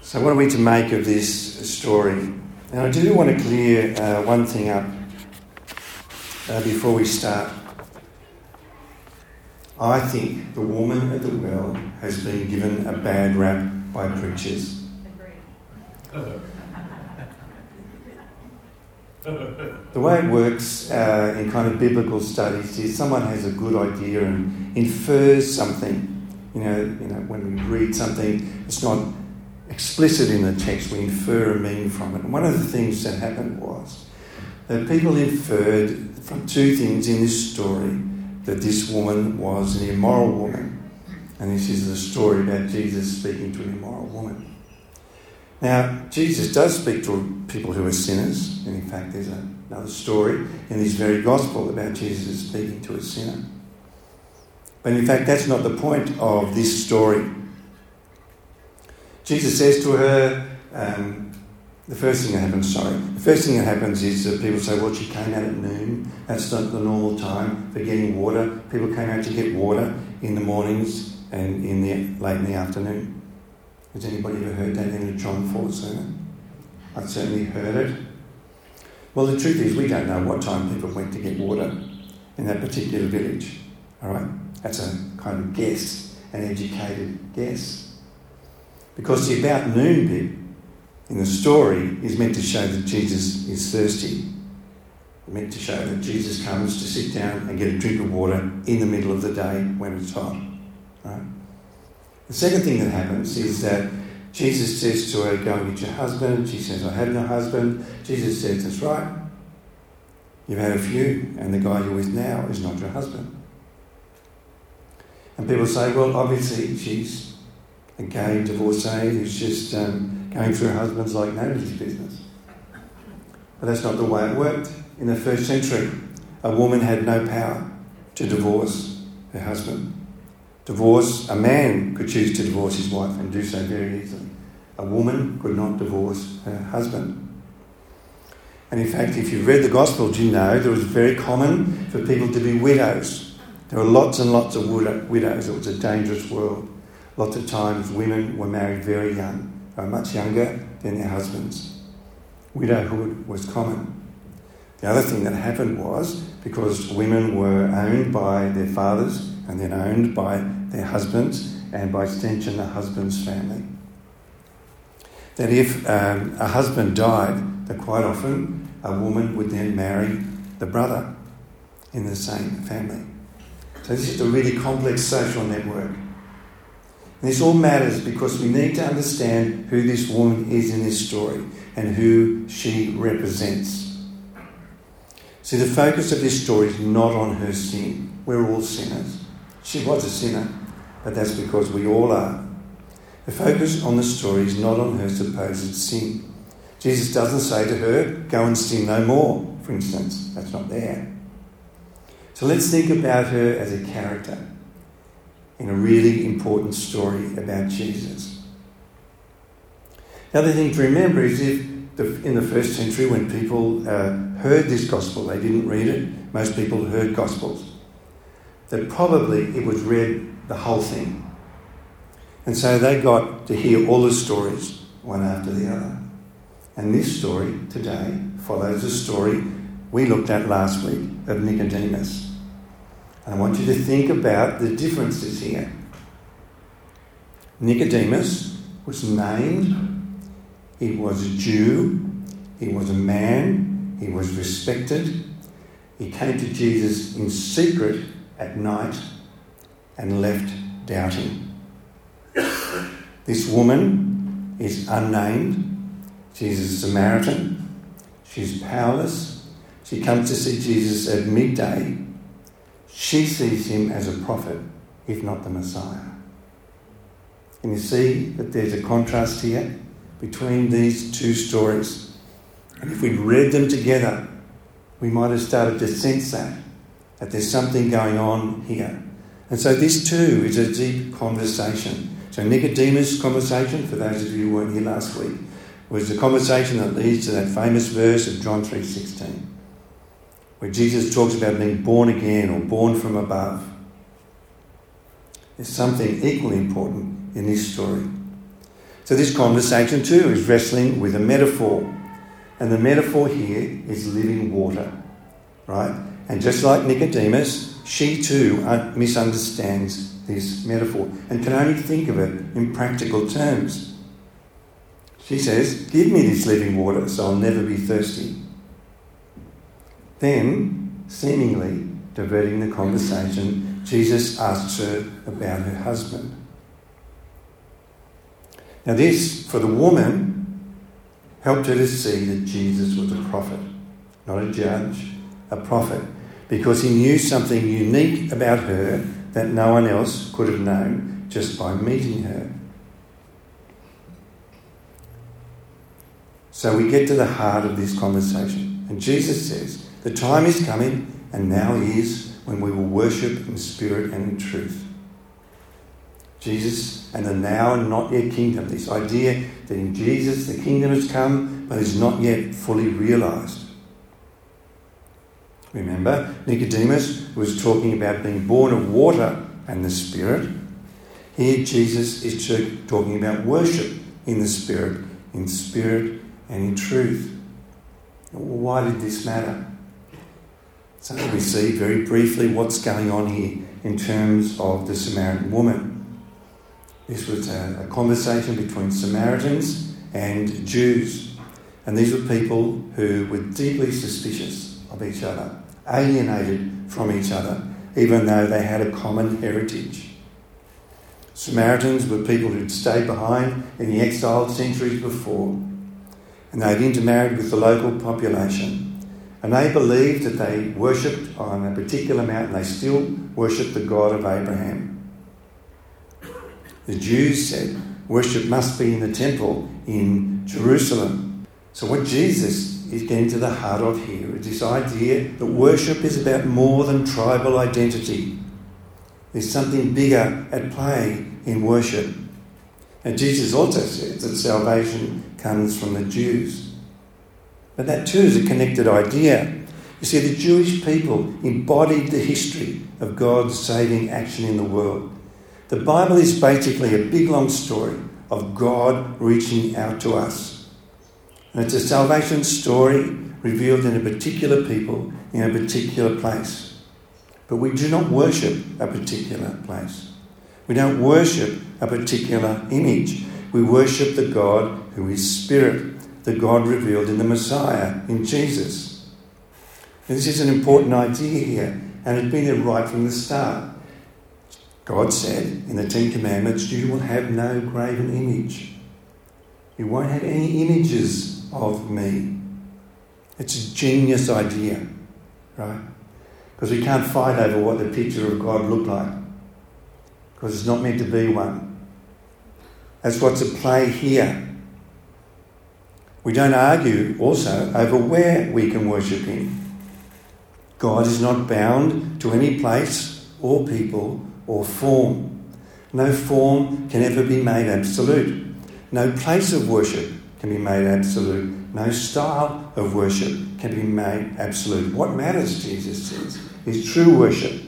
So what are we to make of this story? And I do want to clear one thing up before we start. I think the woman at the well has been given a bad rap by preachers. The way it works in kind of biblical studies is someone has a good idea and infers something. You know, when we read something, it's not explicit in the text, we infer a meaning from it. And one of the things that happened was that people inferred from two things in this story that this woman was an immoral woman. And this is the story about Jesus speaking to an immoral woman. Now, Jesus does speak to people who are sinners. And in fact, there's another story in this very gospel about Jesus speaking to a sinner. But in fact, that's not the point of this story. Jesus says to her, the first thing that happens is that people say, well, she came out at noon. That's not the normal time for getting water. People came out to get water in the mornings and late in the afternoon. Has anybody ever heard that in a John 4 sermon? I've certainly heard it. Well, the truth is we don't know what time people went to get water in that particular village. All right? That's a kind of guess, an educated guess. Because the about noon bit in the story is meant to show that Jesus is thirsty. Meant to show that Jesus comes to sit down and get a drink of water in the middle of the day when it's hot. Right? The second thing that happens is that Jesus says to her, go and get your husband. She says, I have no husband. Jesus says, that's right. You've had a few, and the guy you're with now is not your husband. And people say, well, obviously she's a gay divorcee who's just going through her husband's like nobody's business. But that's not the way it worked. In the first century, a woman had no power to divorce her husband. A man could choose to divorce his wife and do so very easily. A woman could not divorce her husband. And in fact, if you read the Gospels, you know that it was very common for people to be widows. There were lots and lots of widows. It was a dangerous world. Lots of times women were married very young, much younger than their husbands. Widowhood was common. The other thing that happened was, because women were owned by their fathers and then owned by their husbands and by extension the husband's family, that if a husband died, that quite often a woman would then marry the brother in the same family. So this is a really complex social network. And this all matters because we need to understand who this woman is in this story and who she represents. See, the focus of this story is not on her sin. We're all sinners. She was a sinner, but that's because we all are. The focus on the story is not on her supposed sin. Jesus doesn't say to her, go and sin no more, for instance. That's not there. So let's think about her as a character in a really important story about Jesus. The other thing to remember is in the first century when people heard this gospel, they didn't read it, most people heard gospels, that probably it was read the whole thing. And so they got to hear all the stories, one after the other. And this story today follows the story we looked at last week of Nicodemus. I want you to think about the differences here. Nicodemus was named. He was a Jew. He was a man. He was respected. He came to Jesus in secret at night and left doubting. This woman is unnamed. She's a Samaritan. She's powerless. She comes to see Jesus at midday. She sees him as a prophet, if not the Messiah. Can you see that there's a contrast here between these two stories? And if we'd read them together, we might have started to sense that there's something going on here. And so this too is a deep conversation. So Nicodemus' conversation, for those of you who weren't here last week, was the conversation that leads to that famous verse of John 3:16. Where Jesus talks about being born again or born from above. There's something equally important in this story. So this conversation too is wrestling with a metaphor. And the metaphor here is living water, right? And just like Nicodemus, she too misunderstands this metaphor and can only think of it in practical terms. She says, "Give me this living water so I'll never be thirsty." Then, seemingly diverting the conversation, Jesus asks her about her husband. Now this, for the woman, helped her to see that Jesus was a prophet, not a judge, a prophet, because he knew something unique about her that no one else could have known just by meeting her. So we get to the heart of this conversation. And Jesus says, "The time is coming, and now is, when we will worship in spirit and in truth." Jesus and the now and not yet kingdom, this idea that in Jesus the kingdom has come but is not yet fully realised. Remember, Nicodemus was talking about being born of water and the Spirit. Here Jesus is talking about worship in the Spirit and in truth. Why did this matter? So we see very briefly what's going on here in terms of the Samaritan woman. This was a conversation between Samaritans and Jews. And these were people who were deeply suspicious of each other, alienated from each other, even though they had a common heritage. Samaritans were people who'd stayed behind in the exile centuries before, and they'd intermarried with the local population. And they believed that they worshipped on a particular mountain. They still worshipped the God of Abraham. The Jews said worship must be in the temple in Jerusalem. So what Jesus is getting to the heart of here is this idea that worship is about more than tribal identity. There's something bigger at play in worship. And Jesus also says that salvation comes from the Jews. But that too is a connected idea. You see, the Jewish people embodied the history of God's saving action in the world. The Bible is basically a big long story of God reaching out to us. And it's a salvation story revealed in a particular people in a particular place. But we do not worship a particular place. We don't worship a particular image. We worship the God who is Spirit, the God revealed in the Messiah, in Jesus. And this is an important idea here, and it's been there right from the start. God said in the Ten Commandments, "You will have no graven image." You won't have any images of me. It's a genius idea, right? Because we can't fight over what the picture of God looked like, because it's not meant to be one. That's what's at play here. We don't argue also over where we can worship him. God is not bound to any place or people or form. No form can ever be made absolute. No place of worship can be made absolute. No style of worship can be made absolute. What matters, Jesus says, is true worship.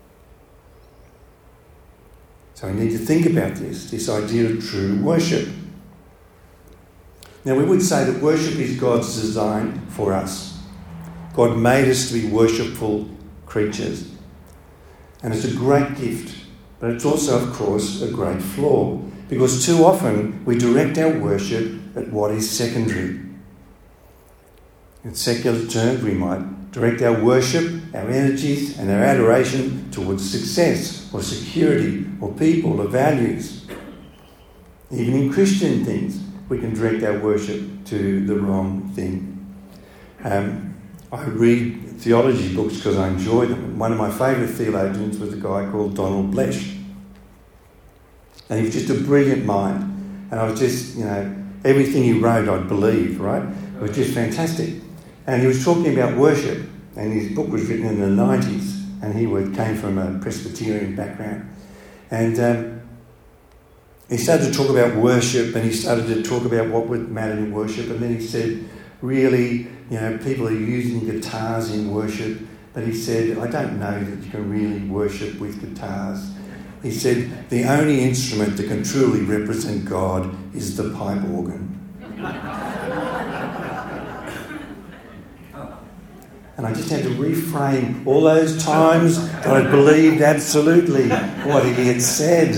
So we need to think about this idea of true worship. Now we would say that worship is God's design for us. God made us to be worshipful creatures. And it's a great gift, but it's also, of course, a great flaw, because too often we direct our worship at what is secondary. In secular terms, we might direct our worship, our energies and our adoration towards success or security or people or values. Even in Christian things, we can direct our worship to the wrong thing. I read theology books because I enjoy them. One of my favourite theologians was a guy called Donald Blesh. And he was just a brilliant mind. And I was just, everything he wrote I'd believe, right? It was just fantastic. And he was talking about worship. And his book was written in the 90s. And he came from a Presbyterian background. And he started to talk about worship, and he started to talk about what would matter in worship. And then he said, really, people are using guitars in worship, but he said, I don't know that you can really worship with guitars. He said, the only instrument that can truly represent God is the pipe organ. And I just had to reframe all those times that I believed absolutely what he had said.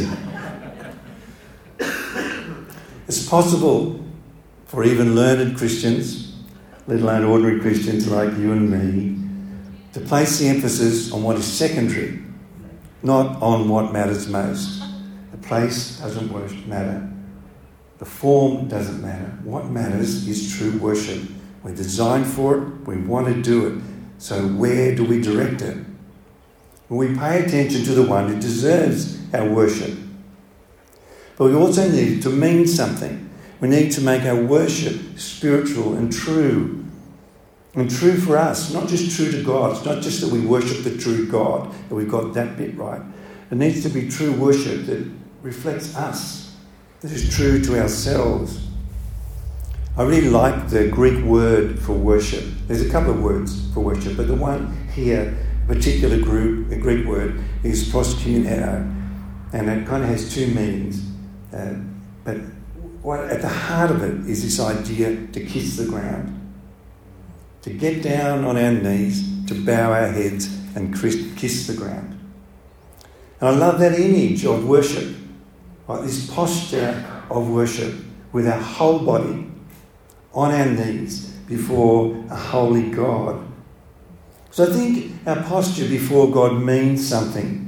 It's possible for even learned Christians, let alone ordinary Christians like you and me, to place the emphasis on what is secondary, not on what matters most. The place doesn't matter. The form doesn't matter. What matters is true worship. We're designed for it. We want to do it. So where do we direct it? We pay attention to the one who deserves our worship. But we also need to mean something. We need to make our worship spiritual and true. And true for us, not just true to God. It's not just that we worship the true God, that we've got that bit right. It needs to be true worship that reflects us, that is true to ourselves. I really like the Greek word for worship. There's a couple of words for worship, but the one here, a particular group, a Greek word, is proskuneo, and it kind of has two meanings. But at the heart of it is this idea to kiss the ground, to get down on our knees, to bow our heads and kiss the ground. And I love that image of worship, like this posture of worship with our whole body on our knees before a holy God. So I think our posture before God means something.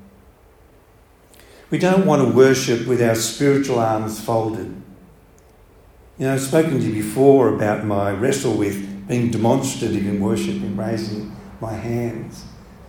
We don't want to worship with our spiritual arms folded. You know, I've spoken to you before about my wrestle with being demonstrative in worship, in raising my hands.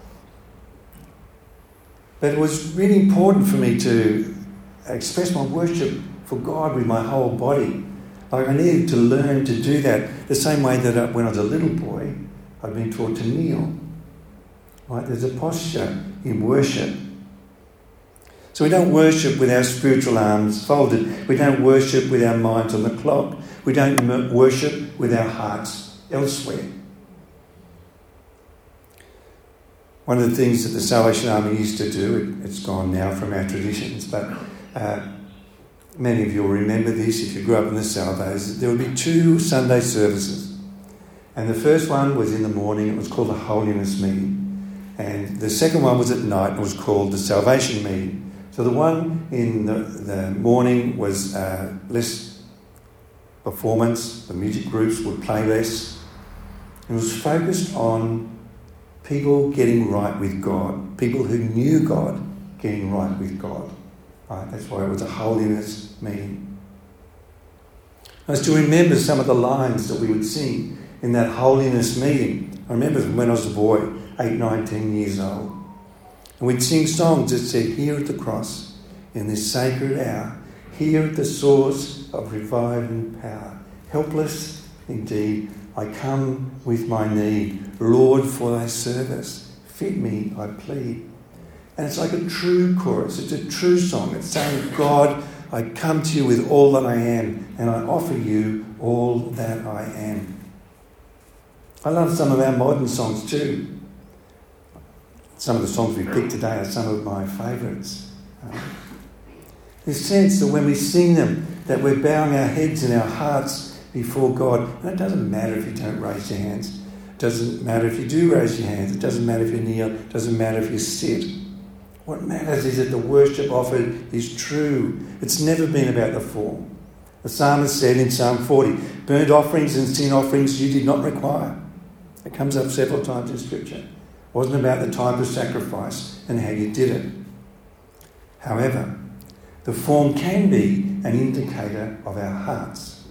But it was really important for me to express my worship for God with my whole body. Like I needed to learn to do that the same way that when I was a little boy, I'd been taught to kneel. Right? There's a posture in worship. So we don't worship with our spiritual arms folded. We don't worship with our minds on the clock. We don't worship with our hearts elsewhere. One of the things that the Salvation Army used to do, it's gone now from our traditions, but many of you will remember this if you grew up in the Salvos. There would be 2 Sunday services. And the first one was in the morning. It was called the Holiness Meeting. And the second one was at night. And it was called the Salvation Meeting. So the one in the morning was less performance. The music groups would play less. It was focused on people getting right with God. People who knew God getting right with God. Right, that's why it was a holiness meeting. I still remember some of the lines that we would sing in that holiness meeting. I remember when I was a boy, 8, 9, 10 years old. And we'd sing songs that said, here at the cross, in this sacred hour, here at the source of reviving power. Helpless indeed, I come with my need. Lord, for thy service, fit me, I plead. And it's like a true chorus. It's a true song. It's saying, God, I come to you with all that I am, and I offer you all that I am. I love some of our modern songs too. Some of the songs we picked today are some of my favourites. This sense that when we sing them, that we're bowing our heads and our hearts before God. And it doesn't matter if you don't raise your hands. It doesn't matter if you do raise your hands. It doesn't matter if you kneel. It doesn't matter if you sit. What matters is that the worship offered is true. It's never been about the form. The psalmist said in Psalm 40, burnt offerings and sin offerings you did not require. It comes up several times in Scripture. It wasn't about the type of sacrifice and how you did it. However, the form can be an indicator of our hearts.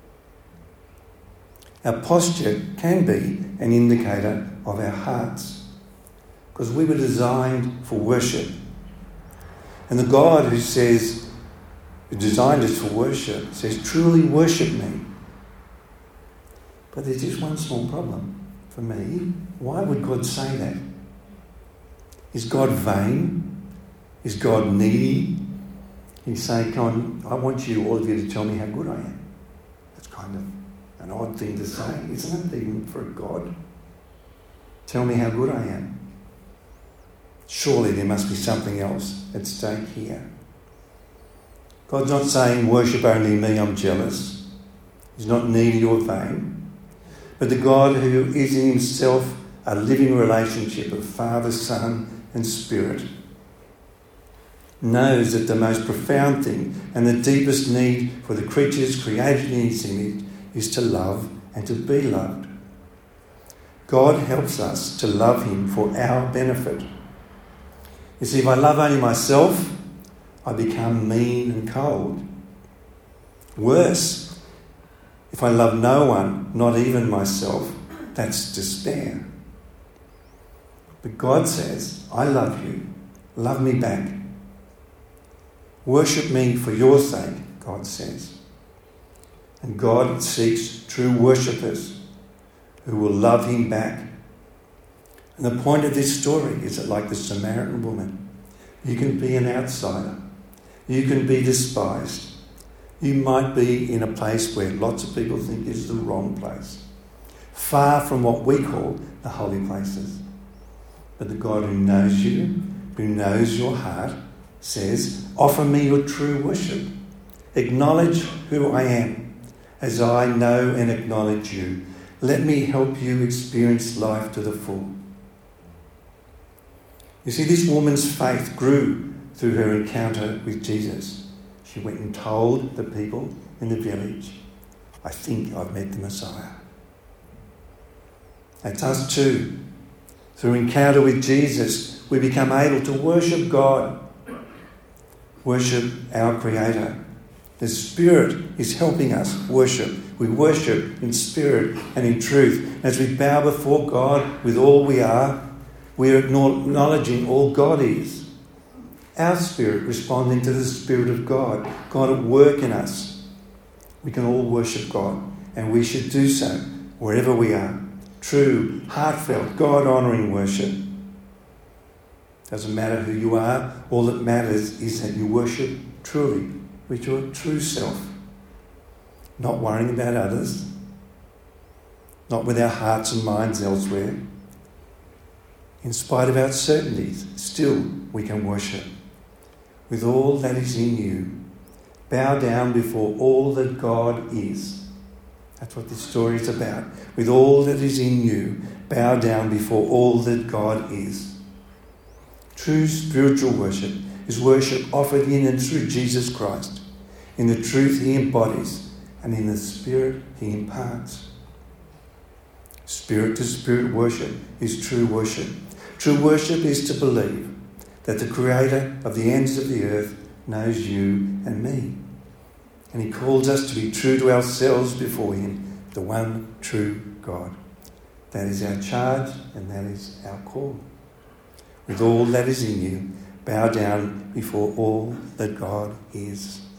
Our posture can be an indicator of our hearts. Because we were designed for worship. And the God who designed us for worship, says, truly worship me. But there's just one small problem for me. Why would God say that? Is God vain? Is God needy? He's saying, come on, I want you, all of you, to tell me how good I am. That's kind of an odd thing to say, isn't it, even for a God? Tell me how good I am. Surely there must be something else at stake here. God's not saying, worship only me, I'm jealous. He's not needy or vain. But the God who is in himself a living relationship of Father, Son and Spirit knows that the most profound thing and the deepest need for the creatures created in his image is to love and to be loved. God helps us to love him for our benefit. You see, if I love only myself, I become mean and cold. Worse, if I love no one, not even myself, that's despair. But God says, I love you. Love me back. Worship me for your sake, God says. And God seeks true worshippers who will love him back. And the point of this story is that, like the Samaritan woman, you can be an outsider. You can be despised. You might be in a place where lots of people think is the wrong place, far from what we call the holy places. But the God who knows you, who knows your heart, says, offer me your true worship. Acknowledge who I am as I know and acknowledge you. Let me help you experience life to the full. You see, this woman's faith grew through her encounter with Jesus. She went and told the people in the village, I think I've met the Messiah. That's us too. Through encounter with Jesus, we become able to worship God, worship our Creator. The Spirit is helping us worship. We worship in spirit and in truth. As we bow before God with all we are, we are acknowledging all God is. Our spirit responding to the Spirit of God, God at work in us. We can all worship God, and we should do so wherever we are. True, heartfelt, God-honouring worship. Doesn't matter who you are. All that matters is that you worship truly, with your true self. Not worrying about others. Not with our hearts and minds elsewhere. In spite of our certainties, still we can worship. With all that is in you, bow down before all that God is. That's what this story is about. With all that is in you, bow down before all that God is. True spiritual worship is worship offered in and through Jesus Christ, in the truth he embodies and in the spirit he imparts. Spirit-to-spirit worship is true worship. True worship is to believe that the Creator of the ends of the earth knows you and me. And he calls us to be true to ourselves before him, the one true God. That is our charge and that is our call. With all that is in you, bow down before all that God is.